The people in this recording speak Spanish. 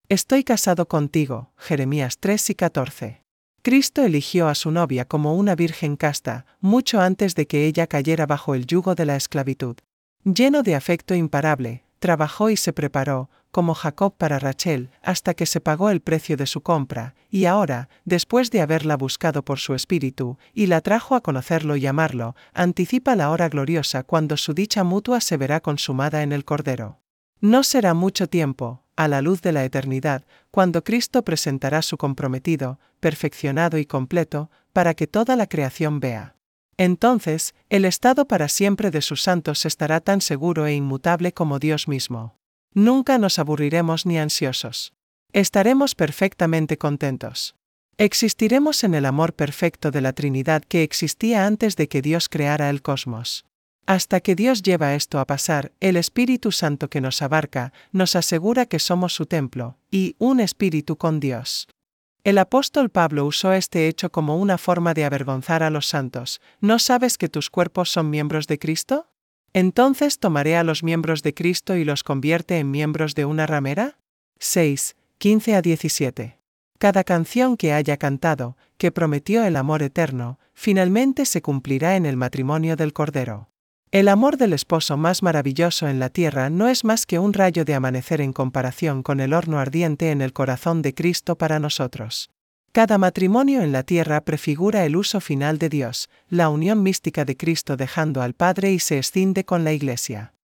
Estoy casado contigo, Jeremías 3 y 14. Cristo eligió a su novia como una virgen casta, mucho antes de que ella cayera bajo el yugo de la esclavitud. Lleno de afecto imparable, trabajó y se preparó, como Jacob para Rachel, hasta que se pagó el precio de su compra, y ahora, después de haberla buscado por su espíritu, y la trajo a conocerlo y amarlo, anticipa la hora gloriosa cuando su dicha mutua se verá consumada en el Cordero. No será mucho tiempo, a la luz de la eternidad, cuando Cristo presentará su comprometido, perfeccionado y completo, para que toda la creación vea. Entonces, el estado para siempre de sus santos estará tan seguro e inmutable como Dios mismo. Nunca nos aburriremos ni ansiosos. Estaremos perfectamente contentos. Existiremos en el amor perfecto de la Trinidad que existía antes de que Dios creara el cosmos. Hasta que Dios lleva esto a pasar, el Espíritu Santo que nos abarca, nos asegura que somos su templo, y un espíritu con Dios. El apóstol Pablo usó este hecho como una forma de avergonzar a los santos. ¿No sabes que tus cuerpos son miembros de Cristo? ¿Entonces tomaré a los miembros de Cristo y los convierte en miembros de una ramera? 6, 15 a 17. Cada canción que haya cantado, que prometió el amor eterno, finalmente se cumplirá en el matrimonio del Cordero. El amor del esposo más maravilloso en la tierra no es más que un rayo de amanecer en comparación con el horno ardiente en el corazón de Cristo para nosotros. Cada matrimonio en la tierra prefigura el uso final de Dios, la unión mística de Cristo dejando al Padre y se escinde con la Iglesia.